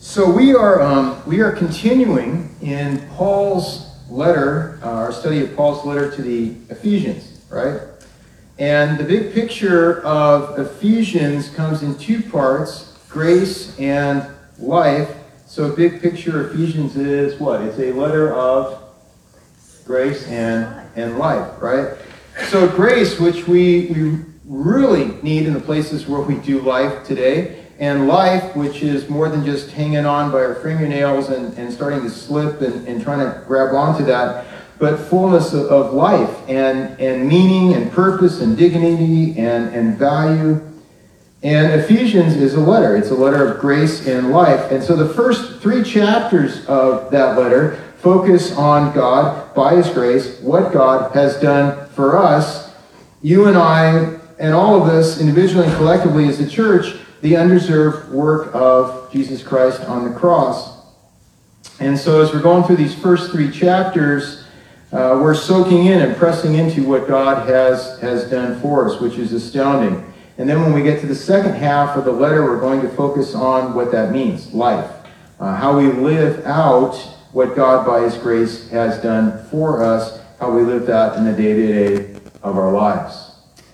So we are continuing in Paul's letter, our study of Paul's letter to the Ephesians, right? And the big picture of Ephesians comes in two parts, grace and life. So big picture Ephesians is what? It's a letter of grace and life, right? So grace, which we really need in the places where we do life today, and life, which is more than just hanging on by our fingernails and starting to slip and trying to grab onto that, but fullness of life and meaning and purpose and dignity and value. And Ephesians is a letter. It's a letter of grace and life. And so the first 3 chapters of that letter focus on God, by His grace, what God has done for us, you and I, and all of us individually and collectively as a church, the undeserved work of Jesus Christ on the cross. And so as we're going through these first 3 chapters, we're soaking in and pressing into what God has done for us, which is astounding. And then when we get to the second half of the letter, we're going to focus on what that means, life. How we live out what God by His grace has done for us, how we live that in the day-to-day of our lives.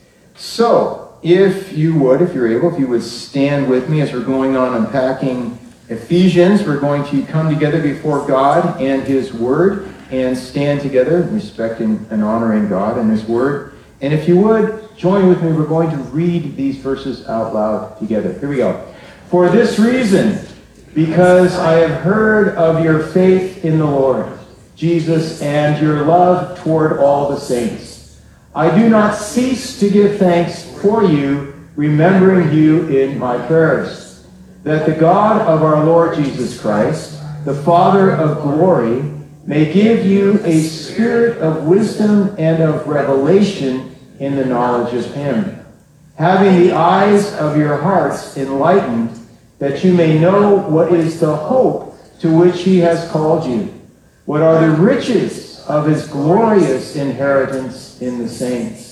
So, if you would stand with me as we're going on unpacking Ephesians. We're going to come together before God and His Word and stand together, respecting and honoring God and His Word. And if you would, join with me. We're going to read these verses out loud together. Here we go. For this reason, because I have heard of your faith in the Lord Jesus and your love toward all the saints, I do not cease to give thanks for you, remembering you in my prayers, that the God of our Lord Jesus Christ, the Father of glory, may give you a spirit of wisdom and of revelation in the knowledge of Him, having the eyes of your hearts enlightened, that you may know what is the hope to which He has called you, what are the riches of His glorious inheritance in the saints,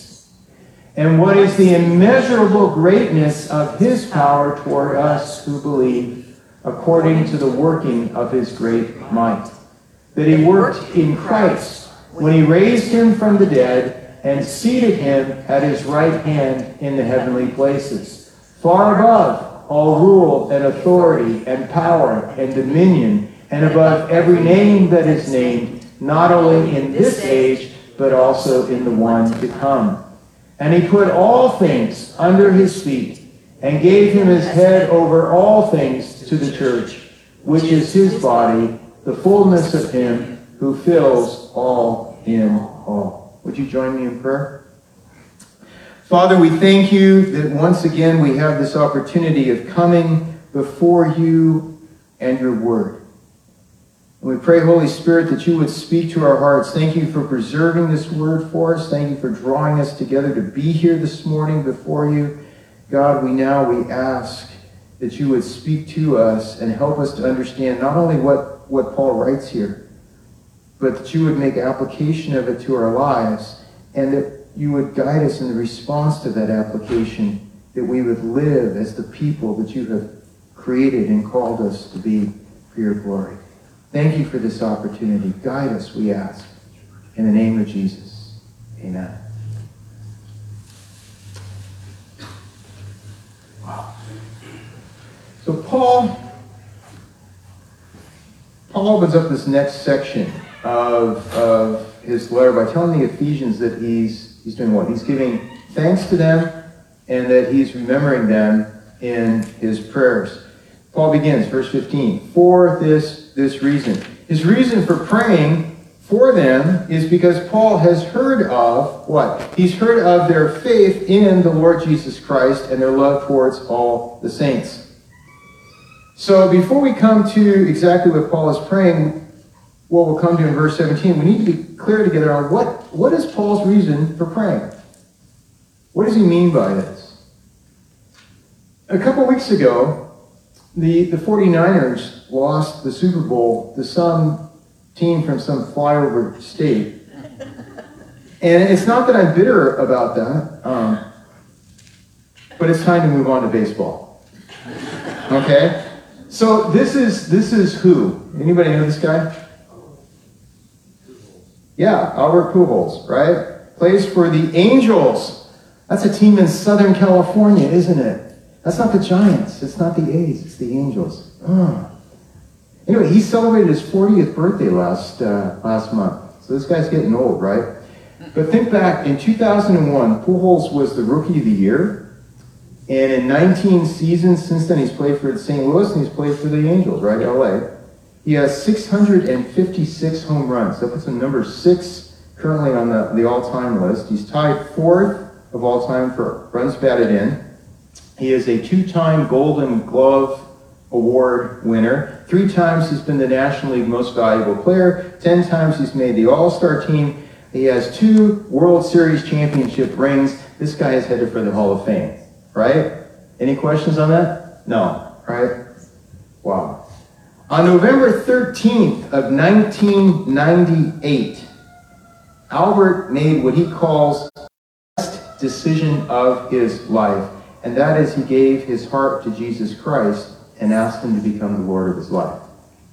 and what is the immeasurable greatness of His power toward us who believe, according to the working of His great might, that He worked in Christ when He raised Him from the dead and seated Him at His right hand in the heavenly places, far above all rule and authority and power and dominion, and above every name that is named, not only in this age, but also in the one to come. And He put all things under His feet, and gave Him as head over all things to the church, which is His body, the fullness of Him who fills all in all. Would you join me in prayer? Father, we thank you that once again we have this opportunity of coming before you and your word. And we pray, Holy Spirit, that you would speak to our hearts. Thank you for preserving this word for us. Thank you for drawing us together to be here this morning before you. God, we ask that you would speak to us and help us to understand not only what Paul writes here, but that you would make application of it to our lives, and that you would guide us in the response to that application, that we would live as the people that you have created and called us to be for your glory. Thank you for this opportunity. Guide us, we ask. In the name of Jesus. Amen. Wow. So Paul opens up this next section of his letter by telling the Ephesians that he's doing what? He's giving thanks to them and that he's remembering them in his prayers. Paul begins, verse 15, for this reason. His reason for praying for them is because Paul has heard of what? He's heard of their faith in the Lord Jesus Christ and their love towards all the saints. So before we come to exactly what Paul is praying, what we'll come to in verse 17, we need to be clear together on what is Paul's reason for praying? What does he mean by this? A couple weeks ago, the 49ers lost the Super Bowl to some team from some flyover state. And it's not that I'm bitter about that, but it's time to move on to baseball. Okay? So this is who? Anybody know this guy? Yeah, Albert Pujols, right? Plays for the Angels. That's a team in Southern California, isn't it? That's not the Giants. It's not the A's. It's the Angels. Anyway, he celebrated his 40th birthday last month. So this guy's getting old, right? But think back, in 2001, Pujols was the Rookie of the Year. And in 19 seasons since then, he's played for St. Louis and he's played for the Angels, right, LA. He has 656 home runs. That puts him number 6 currently on the all-time list. He's tied 4th of all time for runs batted in. He is a 2-time Golden Glove Award winner. 3 times he's been the National League Most Valuable Player. 10 times he's made the All-Star team. He has 2 World Series championship rings. This guy is headed for the Hall of Fame. Right? Any questions on that? No. Right? Wow. On November 13th of 1998, Albert made what he calls the best decision of his life, and that is he gave his heart to Jesus Christ and asked him to become the Lord of his life.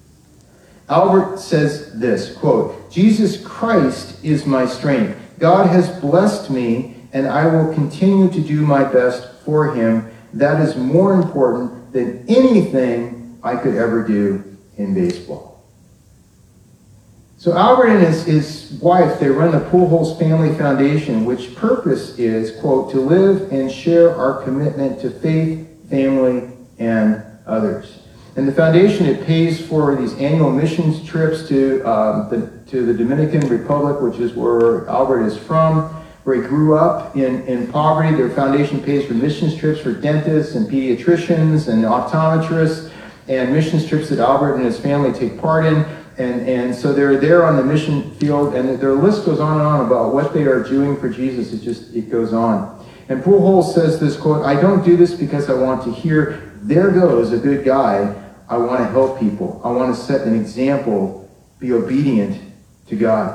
Albert says this, quote, "Jesus Christ is my strength. God has blessed me, and I will continue to do my best for him. That is more important than anything I could ever do in baseball." So Albert and his wife, they run the Pujols Family Foundation, which purpose is, quote, "to live and share our commitment to faith, family, and others." And the foundation, it pays for these annual missions trips to the Dominican Republic, which is where Albert is from, where he grew up in poverty. Their foundation pays for missions trips for dentists and pediatricians and optometrists, and missions trips that Albert and his family take part in. And so they're there on the mission field, and their list goes on and on about what they are doing for Jesus. It goes on. And Pujols says this, quote, "I don't do this because I want to hear, 'There goes a good guy.' I want to help people. I want to set an example, be obedient to God."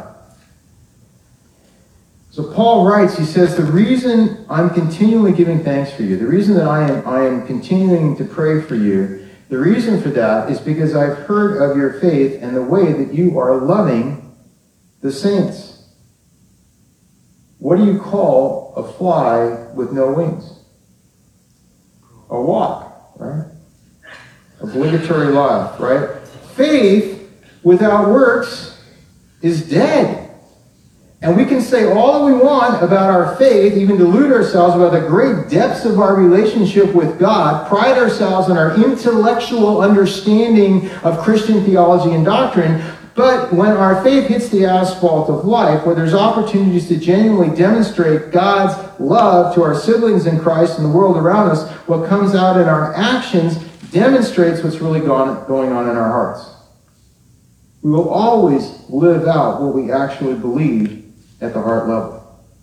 So Paul writes, he says, "The reason I'm continually giving thanks for you, the reason that I am continuing to pray for you, the reason for that is because I've heard of your faith and the way that you are loving the saints." What do you call a fly with no wings? A walk, right? Obligatory life, right? Faith without works is dead. And we can say all that we want about our faith, even delude ourselves about the great depths of our relationship with God, pride ourselves on our intellectual understanding of Christian theology and doctrine, but when our faith hits the asphalt of life, where there's opportunities to genuinely demonstrate God's love to our siblings in Christ and the world around us, what comes out in our actions demonstrates what's really going on in our hearts. We will always live out what we actually believe at the heart level.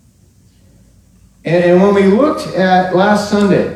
And when we looked at last Sunday,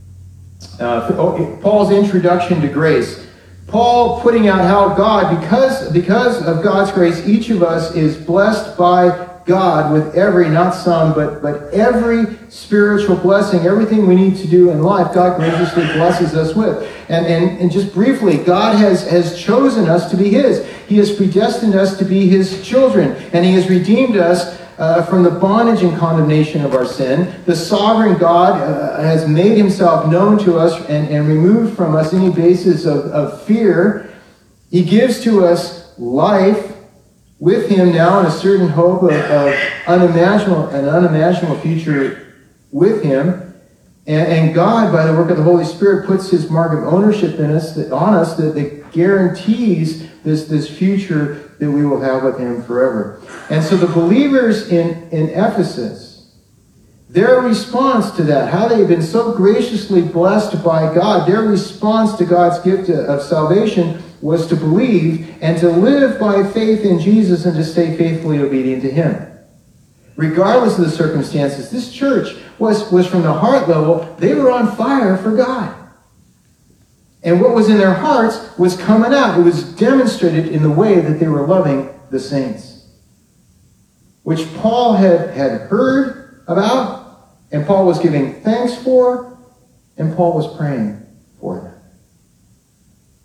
Paul's introduction to grace, Paul putting out how God, because of God's grace, each of us is blessed by God with every, not some, but every spiritual blessing, everything we need to do in life, God graciously blesses us with. And just briefly, God has chosen us to be His. He has predestined us to be His children, and He has redeemed us from the bondage and condemnation of our sin. The sovereign God has made Himself known to us and removed from us any basis of fear. He gives to us life with Him now in a certain hope of an unimaginable future with Him. And God, by the work of the Holy Spirit, puts His mark of ownership on us that guarantees this future that we will have with Him forever. And so the believers in Ephesus, their response to that, how they've been so graciously blessed by God, their response to God's gift of salvation was to believe and to live by faith in Jesus and to stay faithfully obedient to Him. Regardless of the circumstances, this church was from the heart level, they were on fire for God. And what was in their hearts was coming out. It was demonstrated in the way that they were loving the saints, which Paul had heard about, and Paul was giving thanks for, and Paul was praying for them.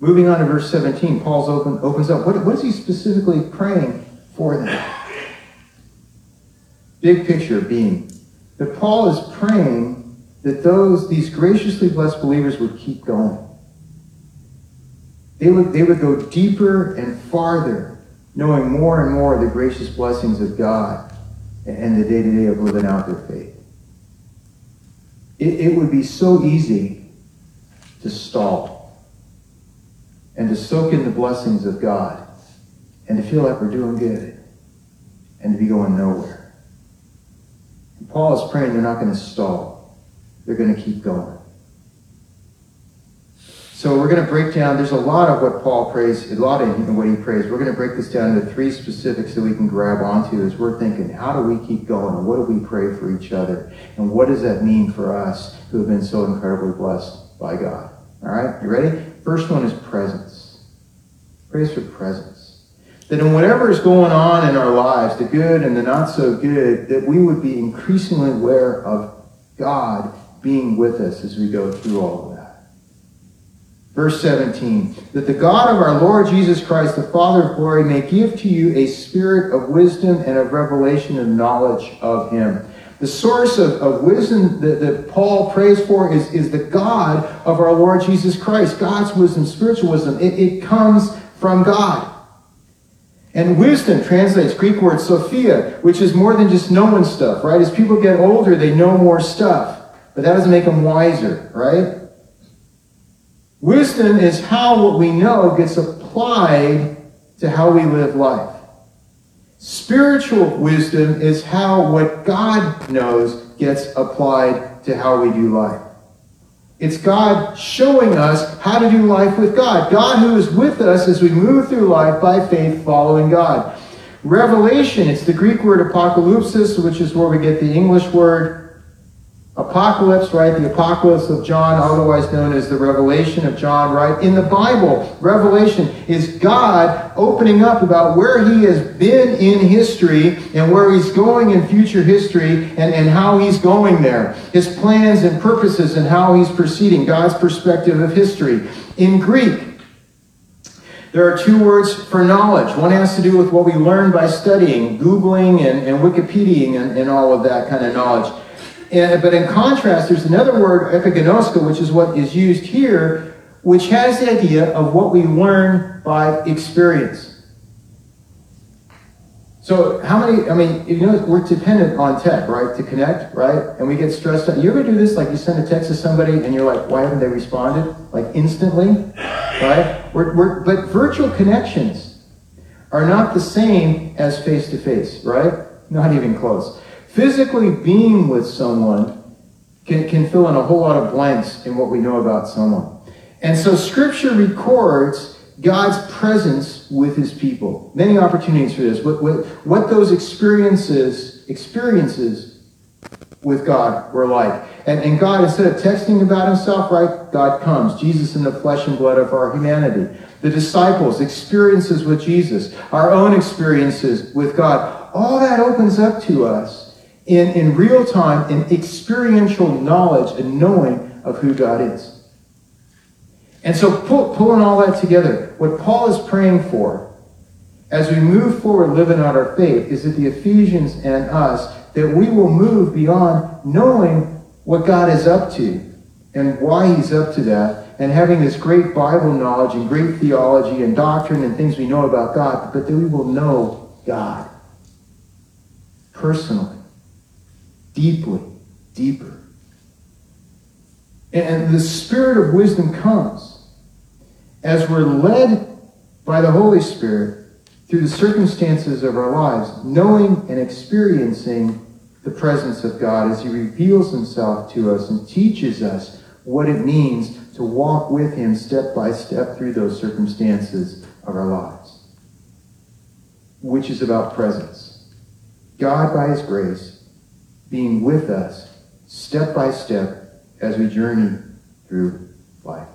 Moving on to verse 17, Paul opens up. What is he specifically praying for them? Big picture being that Paul is praying that these graciously blessed believers would keep going. They would go deeper and farther, knowing more and more of the gracious blessings of God and the day-to-day of living out their faith. It would be so easy to stall and to soak in the blessings of God and to feel like we're doing good and to be going nowhere. And Paul is praying they're not going to stall. They're going to keep going. So we're going to break down, there's a lot of what Paul prays, a lot in what he prays. We're going to break this down into 3 specifics that we can grab onto as we're thinking, how do we keep going? And what do we pray for each other? And what does that mean for us who have been so incredibly blessed by God? All right, you ready? First one is presence. Praise for presence. That in whatever is going on in our lives, the good and the not so good, that we would be increasingly aware of God being with us as we go through all of that. Verse 17, that the God of our Lord Jesus Christ, the Father of glory, may give to you a spirit of wisdom and of revelation and knowledge of him. The source of wisdom that Paul prays for is the God of our Lord Jesus Christ. God's wisdom, spiritual wisdom. It comes from God. And wisdom translates Greek word Sophia, which is more than just knowing stuff, right? As people get older, they know more stuff. But that doesn't make them wiser, right? Wisdom is how what we know gets applied to how we live life. Spiritual wisdom is how what God knows gets applied to how we do life. It's God showing us how to do life with God. God who is with us as we move through life by faith following God. Revelation, it's the Greek word apocalypsis, which is where we get the English word apocalypse, right? The apocalypse of John, otherwise known as the revelation of John, right? In the Bible, revelation is God opening up about where he has been in history and where he's going in future history and how he's going there. His plans and purposes and how he's proceeding. God's perspective of history. In Greek, there are 2 words for knowledge. One has to do with what we learn by studying, Googling and Wikipediaing and all of that kind of knowledge. But in contrast, there's another word, epigenosko, which is what is used here, which has the idea of what we learn by experience. So we're dependent on tech, right, to connect, right? And we get stressed out. You ever do this, like you send a text to somebody and you're like, why haven't they responded? Like instantly, right? But virtual connections are not the same as face-to-face, right? Not even close. Physically being with someone can fill in a whole lot of blanks in what we know about someone. And so Scripture records God's presence with his people. Many opportunities for this. What those experiences with God were like. And God, instead of texting about himself, right, God comes. Jesus in the flesh and blood of our humanity. The disciples' experiences with Jesus. Our own experiences with God. All that opens up to us in real time, in experiential knowledge and knowing of who God is. And so pulling all that together, what Paul is praying for as we move forward living out our faith is that the Ephesians and us, that we will move beyond knowing what God is up to and why he's up to that, and having this great Bible knowledge and great theology and doctrine and things we know about God, but that we will know God personally. Deeply, deeper. And the spirit of wisdom comes as we're led by the Holy Spirit through the circumstances of our lives, knowing and experiencing the presence of God as he reveals himself to us and teaches us what it means to walk with him step by step through those circumstances of our lives, which is about presence. God, by his grace, being with us step by step as we journey through life.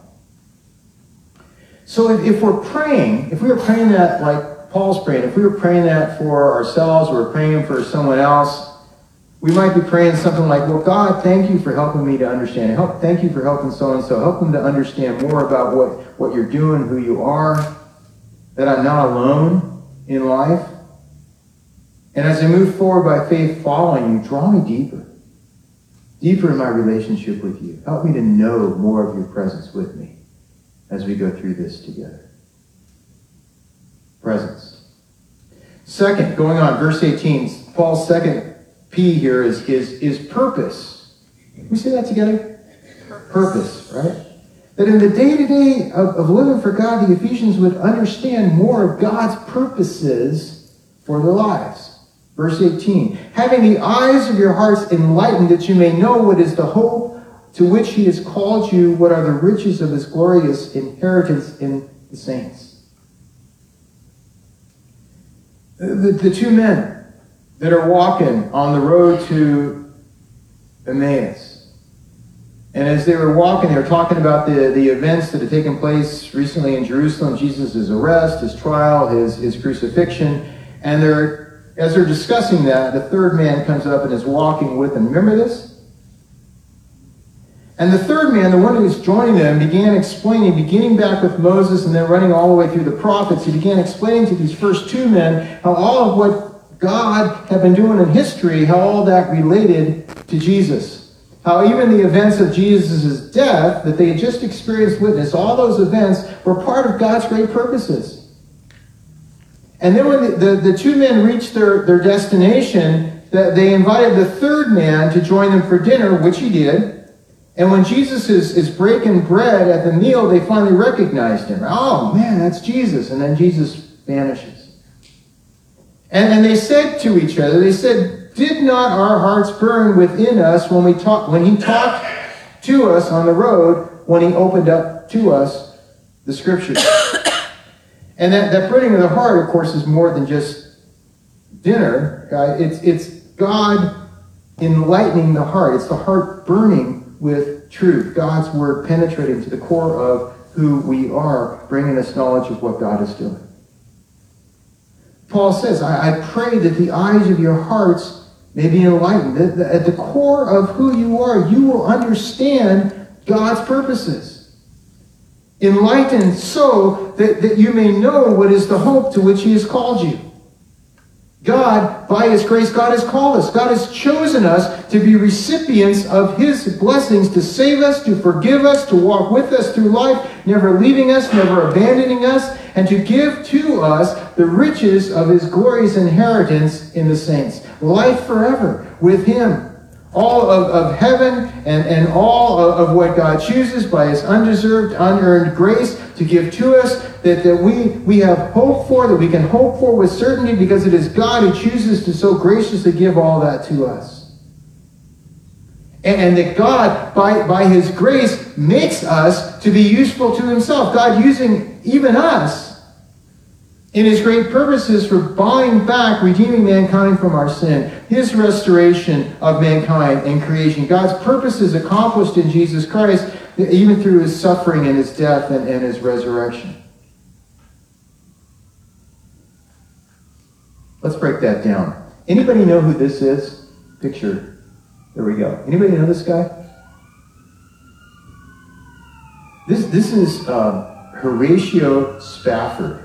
So if we were praying that like Paul's praying, if we were praying that for ourselves or we're praying for someone else, We might be praying something like, well, God, thank you for helping me to understand. Thank you for helping so-and-so. Help them to understand more about what you're doing, who you are, that I'm not alone in life. And as I move forward by faith following you, draw me deeper in my relationship with you. Help me to know more of your presence with me as we go through this together. Presence. Second, going on, verse 18, Paul's second P here is purpose. Can we say that together? Purpose, right? That in the day-to-day of living for God, the Ephesians would understand more of God's purposes for their lives. Verse 18, having the eyes of your hearts enlightened, that you may know what is the hope to which he has called you, what are the riches of his glorious inheritance in the saints. The two men that are walking on the road to Emmaus. And as they were walking, they were talking about the events that had taken place recently in Jerusalem, Jesus' arrest, his trial, his crucifixion. And as they're discussing that, the third man comes up and is walking with them. Remember this? And the third man, the one who was joining them, began explaining, beginning back with Moses and then running all the way through the prophets. He began explaining to these first two men how all of what God had been doing in history, how all that related to Jesus. How even the events of Jesus' death that they had just experienced witness, all those events were part of God's great purposes. And then when the two men reached their destination, they invited the third man to join them for dinner, which he did. And when Jesus is breaking bread at the meal, they finally recognized him. Oh, man, that's Jesus. And then Jesus vanishes. And they said to each other, they said, did not our hearts burn within us when he talked to us on the road, when he opened up to us the scriptures? And that burning of the heart, of course, is more than just dinner. It's God enlightening the heart. It's the heart burning with truth. God's word penetrating to the core of who we are, bringing us knowledge of what God is doing. Paul says, I pray that the eyes of your hearts may be enlightened. That at the core of who you are, you will understand God's purposes. Enlightened so that you may know what is the hope to which he has called you. God, by his grace, God has called us. God has chosen us to be recipients of his blessings, to save us, to forgive us, to walk with us through life, never leaving us, never abandoning us, and to give to us the riches of his glorious inheritance in the saints. Life forever with him. All of heaven and all of what God chooses by his undeserved, unearned grace to give to us, that we have hope for, that we can hope for with certainty, because it is God who chooses to so graciously give all that to us. And that God, by his grace, makes us to be useful to himself. God using even us in his great purposes for buying back, redeeming mankind from our sin, his restoration of mankind and creation. God's purposes accomplished in Jesus Christ, even through his suffering and his death and his resurrection. Let's break that down. Anybody know who this is? Picture. There we go. Anybody know this guy? This is Horatio Spafford.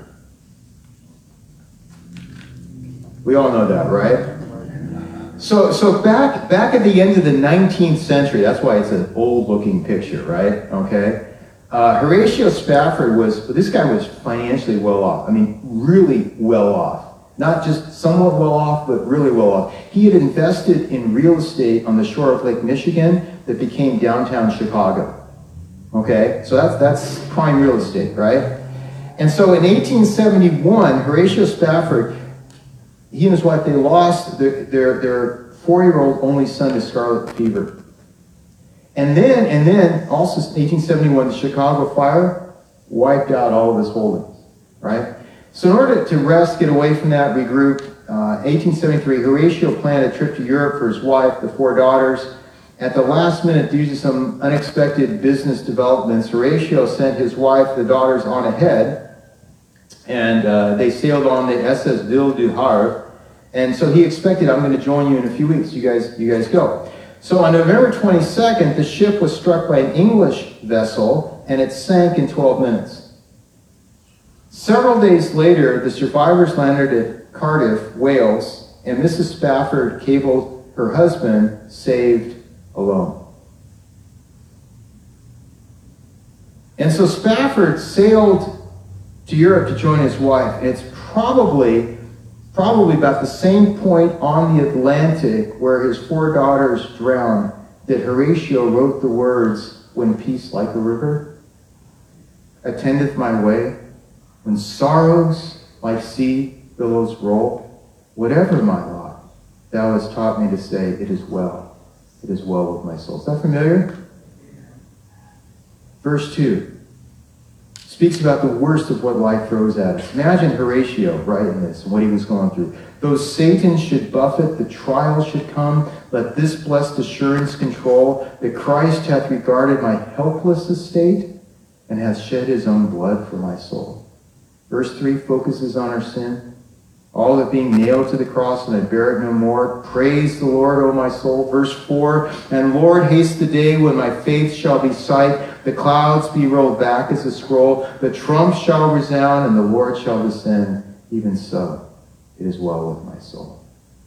We all know that, right? So back at the end of the 19th century, that's why it's an old-looking picture, right? Okay. Horatio Spafford this guy was financially well off. I mean, really well off. Not just somewhat well off, but really well off. He had invested in real estate on the shore of Lake Michigan that became downtown Chicago. Okay, so that's prime real estate, right? And so in 1871, Horatio Spafford, he and his wife, they lost their 4-year-old only son to scarlet fever. And then also 1871, the Chicago fire wiped out all of his holdings, right? So in order to rest, get away from that, regroup, 1873, Horatio planned a trip to Europe for his wife, the 4 daughters. At the last minute, due to some unexpected business developments, Horatio sent his wife, the daughters, on ahead, and they sailed on the SS Ville du Havre, And so he expected, I'm going to join you in a few weeks. You guys go. So on November 22nd, the ship was struck by an English vessel, and it sank in 12 minutes. Several days later, the survivors landed at Cardiff, Wales, and Mrs. Spafford cabled her husband, saved alone. And so Spafford sailed to Europe to join his wife. And it's probably about the same point on the Atlantic where his 4 daughters drowned that Horatio wrote the words, "When peace like a river attendeth my way, when sorrows like sea billows roll, whatever my lot, thou hast taught me to say, it is well with my soul." Is that familiar? Verse 2 speaks about the worst of what life throws at us. Imagine Horatio writing this and what he was going through. "Though Satan should buffet, the trial should come. Let this blessed assurance control, that Christ hath regarded my helpless estate and hath shed his own blood for my soul." Verse 3 focuses on our sin. "All that being nailed to the cross, and I bear it no more. Praise the Lord, O my soul." Verse 4, "And Lord, haste the day when my faith shall be sight. The clouds be rolled back as a scroll. The trump shall resound, and the Lord shall descend. Even so, it is well with my soul."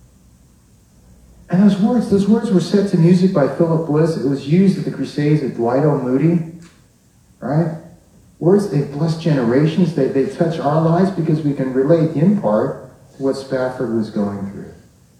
And those words were set to music by Philip Bliss. It was used at the Crusades with Dwight L. Moody. Right? Words, they bless generations. They touch our lives because we can relate in part to what Spafford was going through.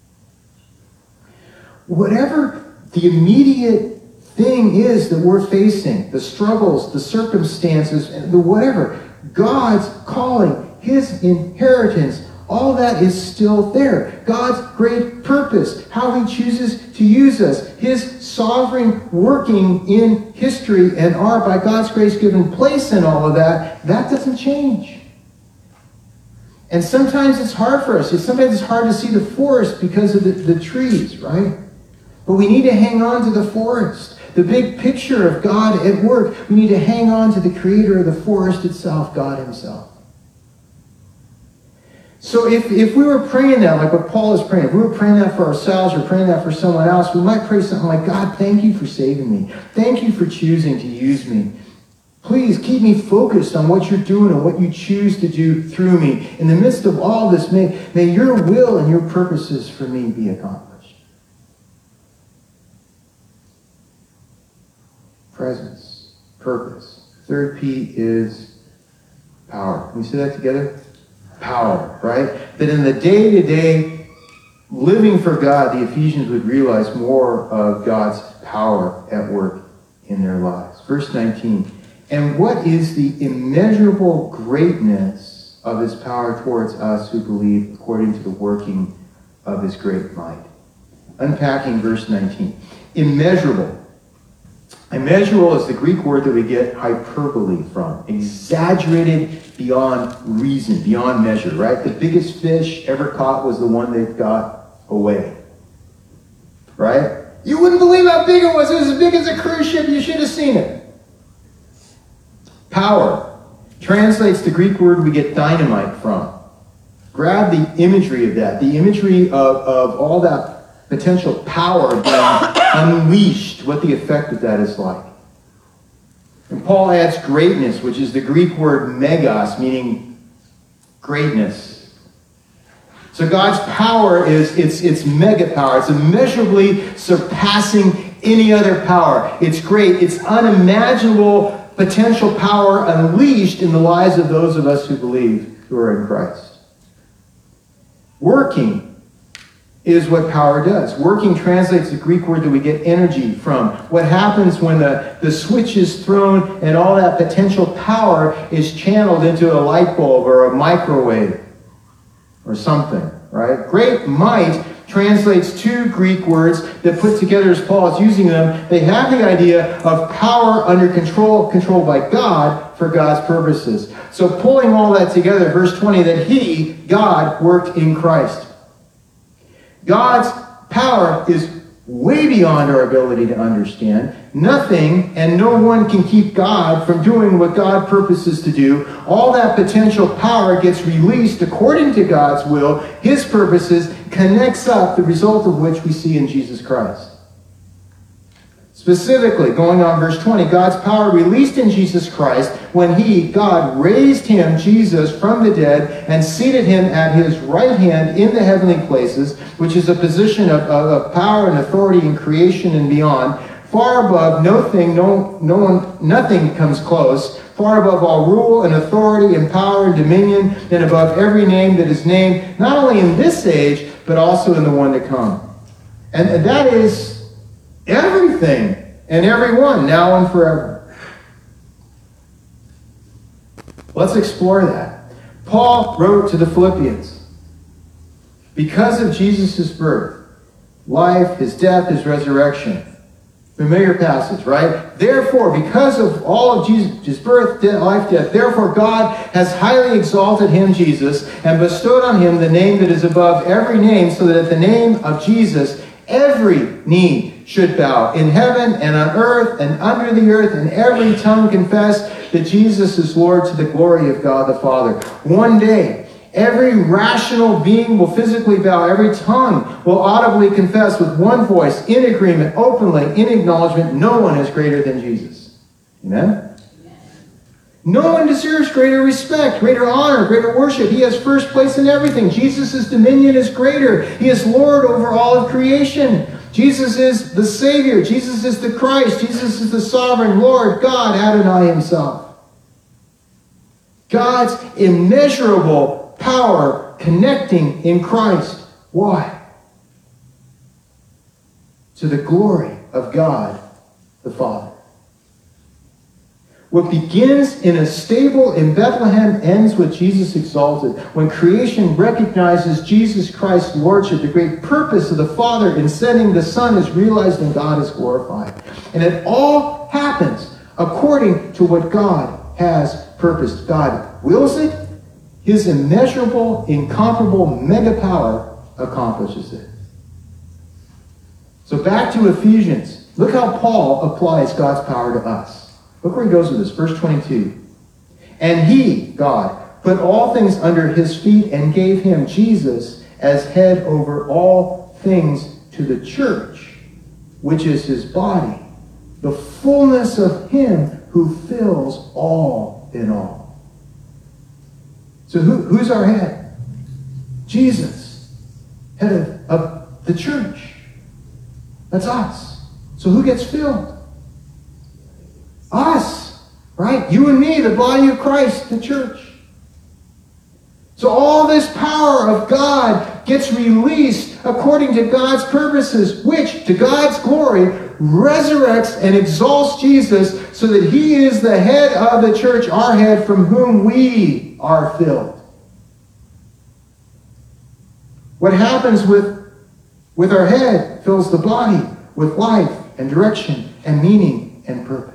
Whatever the immediate thing is that we're facing, the struggles, the circumstances, the whatever, God's calling, his inheritance, all that is still there. God's great purpose, how he chooses to use us, his sovereign working in history and our, by God's grace, given place in all of that, that doesn't change. And sometimes it's hard for us. Sometimes it's hard to see the forest because of the trees, right? But we need to hang on to the forest. The big picture of God at work. We need to hang on to the creator of the forest itself, God himself. So if we were praying that, like what Paul is praying, if we were praying that for ourselves or praying that for someone else, we might pray something like, "God, thank you for saving me. Thank you for choosing to use me. Please keep me focused on what you're doing and what you choose to do through me. In the midst of all this, may your will and your purposes for me be accomplished." Presence, purpose. Third P is power. Can we say that together? Power, right? That in the day-to-day living for God, the Ephesians would realize more of God's power at work in their lives. Verse 19. "And what is the immeasurable greatness of his power towards us who believe, according to the working of his great might?" Unpacking verse 19. Immeasurable. Immeasurable is the Greek word that we get hyperbole from. Exaggerated beyond reason, beyond measure, right? The biggest fish ever caught was the one they got away. Right? You wouldn't believe how big it was. It was as big as a cruise ship. You should have seen it. Power translates the Greek word we get dynamite from. Grab the imagery of that. The imagery of all that potential power being unleashed, what the effect of that is like. And Paul adds greatness, which is the Greek word megas, meaning greatness. So God's power it's mega power. It's immeasurably surpassing any other power. It's great. It's unimaginable potential power unleashed in the lives of those of us who believe, who are in Christ. Working is what power does. Working translates the Greek word that we get energy from. What happens when the switch is thrown and all that potential power is channeled into a light bulb or a microwave or something, right? Great might translates two Greek words that put together as Paul is using them. They have the idea of power under control, controlled by God for God's purposes. So pulling all that together, verse 20, that God, worked in Christ. God's power is way beyond our ability to understand. Nothing and no one can keep God from doing what God purposes to do. All that potential power gets released according to God's will, His purposes, connects up, the result of which we see in Jesus Christ. Specifically, going on verse 20, God's power released in Jesus Christ when He, God, raised Him, Jesus, from the dead and seated Him at His right hand in the heavenly places, which is a position of power and authority in creation and beyond, far above nothing comes close, far above all rule and authority and power and dominion, and above every name that is named, not only in this age, but also in the one to come. And that is everything and everyone, now and forever. Let's explore that. Paul wrote to the Philippians, because of Jesus' birth, life, His death, His resurrection. Familiar passage, right? Therefore, because of all of Jesus' birth, life, death, therefore God has highly exalted Him, Jesus, and bestowed on Him the name that is above every name, so that at the name of Jesus, every knee should bow, in heaven and on earth and under the earth, and every tongue confess that Jesus is Lord, to the glory of God the Father. One day, every rational being will physically bow. Every tongue will audibly confess with one voice, in agreement, openly, in acknowledgement, no one is greater than Jesus. Amen? No one deserves greater respect, greater honor, greater worship. He has first place in everything. Jesus' dominion is greater. He is Lord over all of creation. Jesus is the Savior. Jesus is the Christ. Jesus is the sovereign Lord, God, Adonai Himself. God's immeasurable power connecting in Christ. Why? To the glory of God the Father. What begins in a stable in Bethlehem ends with Jesus exalted. When creation recognizes Jesus Christ's Lordship, the great purpose of the Father in sending the Son is realized and God is glorified. And it all happens according to what God has purposed. God wills it. His immeasurable, incomparable mega power accomplishes it. So back to Ephesians. Look how Paul applies God's power to us. Look where he goes with this. Verse 22. And He, God, put all things under His feet and gave Him, Jesus, as head over all things to the church, which is His body, the fullness of Him who fills all in all. So who's our head? Jesus, head of the church. That's us. So who gets filled? Us, right? You and me, the body of Christ, the church. So all this power of God gets released according to God's purposes, which, to God's glory, resurrects and exalts Jesus so that He is the head of the church, our head, from whom we are filled. What happens with our head fills the body with life and direction and meaning and purpose.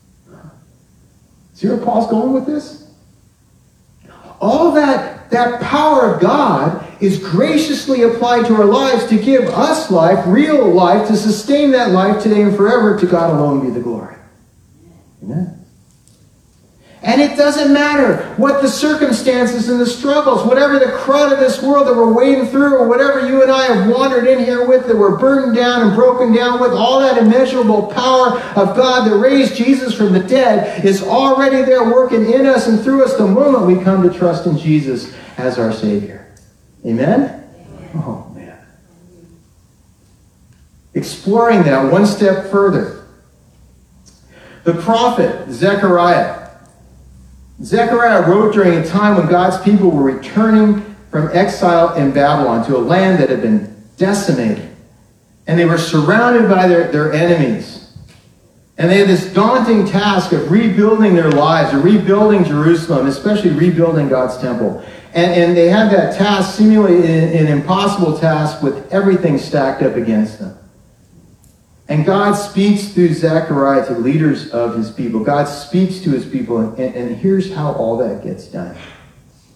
See where Paul's going with this? All that power of God is graciously applied to our lives to give us life, real life, to sustain that life today and forever. To God alone be the glory. Amen. And it doesn't matter what the circumstances and the struggles, whatever the crud of this world that we're wading through, or whatever you and I have wandered in here with, that we're burdened down and broken down with, all that immeasurable power of God that raised Jesus from the dead is already there working in us and through us the moment we come to trust in Jesus as our Savior. Amen? Oh, man. Exploring that one step further. The prophet Zechariah wrote during a time when God's people were returning from exile in Babylon to a land that had been decimated. And they were surrounded by their enemies. And they had this daunting task of rebuilding their lives, or rebuilding Jerusalem, especially rebuilding God's temple. And they had that task, seemingly an impossible task, with everything stacked up against them. And God speaks through Zechariah to leaders of His people. God speaks to His people, and here's how all that gets done.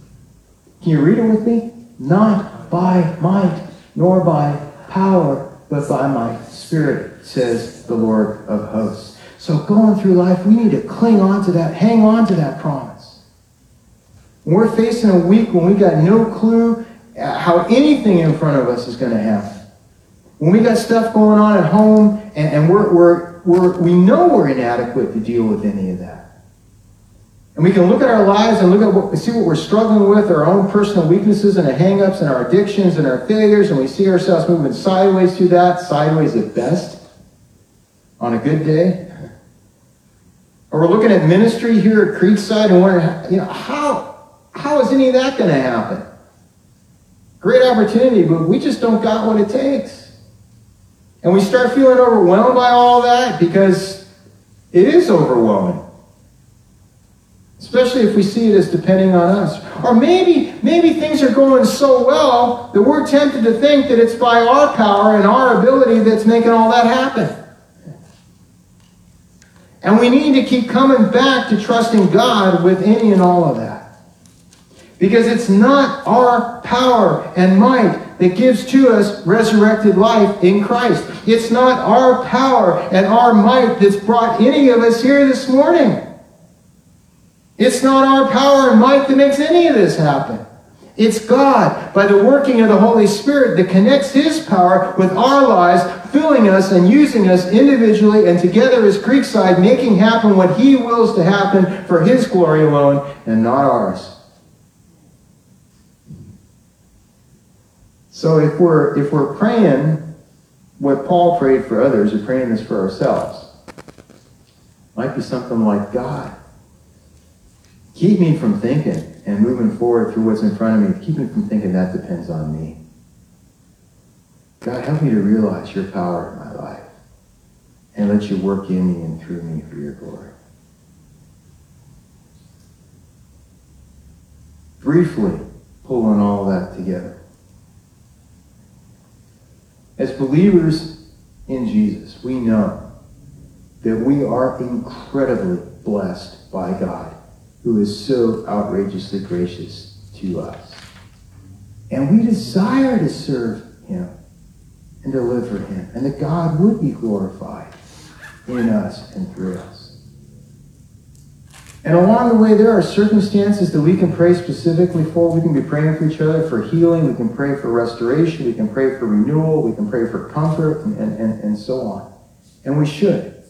Can you read it with me? Not by might, nor by power, but by my Spirit, says the Lord of hosts. So going through life, we need to cling on to that, hang on to that promise. When we're facing a week when we got no clue how anything in front of us is going to happen, when we got stuff going on at home and we know we're inadequate to deal with any of that. And we can look at our lives and see what we're struggling with, our own personal weaknesses and our hang-ups and our addictions and our failures, and we see ourselves moving sideways through that, sideways at best, on a good day. Or we're looking at ministry here at Creekside and wondering, how is any of that going to happen? Great opportunity, but we just don't got what it takes. And we start feeling overwhelmed by all that because it is overwhelming. Especially if we see it as depending on us. Or maybe things are going so well that we're tempted to think that it's by our power and our ability that's making all that happen. And we need to keep coming back to trusting God with any and all of that. Because it's not our power and might that gives to us resurrected life in Christ. It's not our power and our might that's brought any of us here this morning. It's not our power and might that makes any of this happen. It's God, by the working of the Holy Spirit, that connects His power with our lives, filling us and using us individually and together as Creekside, making happen what He wills to happen for His glory alone and not ours. So if we're praying what Paul prayed for others, or praying this for ourselves, might be something like, God, keep me from thinking and moving forward through what's in front of me. Keep me from thinking that depends on me. God, help me to realize your power in my life and let you work in me and through me for your glory. Briefly pulling all that together. As believers in Jesus, we know that we are incredibly blessed by God, who is so outrageously gracious to us. And we desire to serve Him and to live for Him, and that God would be glorified in us and through us. And along the way, there are circumstances that we can pray specifically for. We can be praying for each other for healing. We can pray for restoration. We can pray for renewal. We can pray for comfort, and so on. And we should.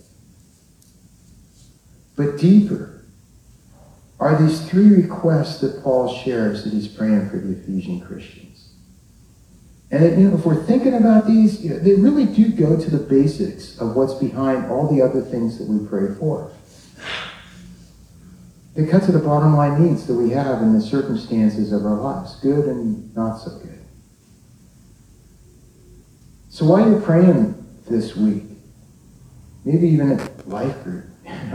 But deeper are these three requests that Paul shares that he's praying for the Ephesian Christians. And if we're thinking about these, they really do go to the basics of what's behind all the other things that we pray for. They cut to the bottom line needs that we have in the circumstances of our lives, good and not so good. So while you're praying this week, maybe even at life group,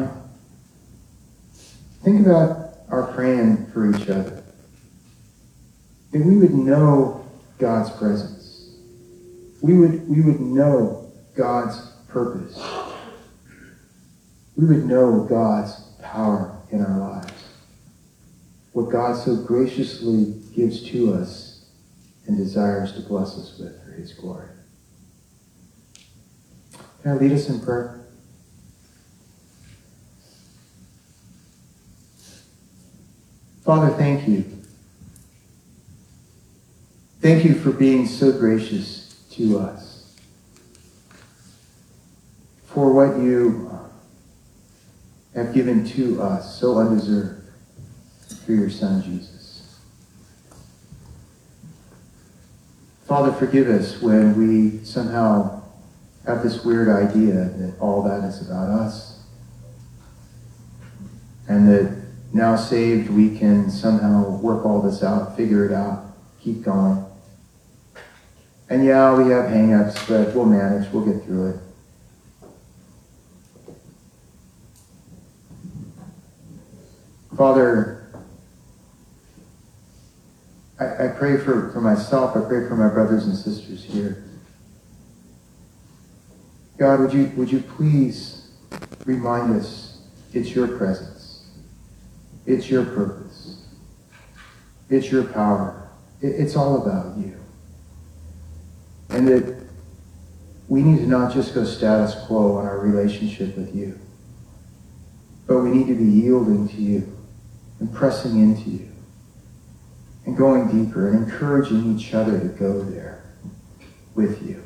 think about our praying for each other. That we would know God's presence. We would know God's purpose. We would know God's power in our lives. What God so graciously gives to us and desires to bless us with for His glory. Can I lead us in prayer? Father, thank you. Thank you for being so gracious to us. For what you have given to us so undeserved through your Son, Jesus. Father, forgive us when we somehow have this weird idea that all that is about us, and that now saved we can somehow work all this out, figure it out, keep going. And yeah, we have hang-ups, but we'll manage, we'll get through it. Father, I pray for myself, I pray for my brothers and sisters here. God, would you please remind us it's your presence, it's your purpose, it's your power, it's all about you. And that we need to not just go status quo in our relationship with you, but we need to be yielding to you and pressing into you and going deeper and encouraging each other to go there with you.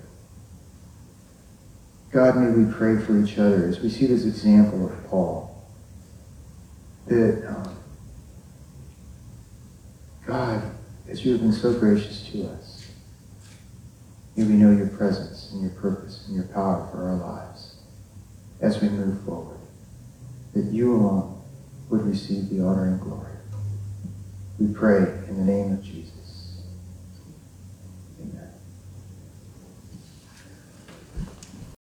God, may we pray for each other as we see this example of Paul, that God, as you have been so gracious to us, may we know your presence and your purpose and your power for our lives as we move forward, that you alone would receive the honor and glory. We pray in the name of Jesus.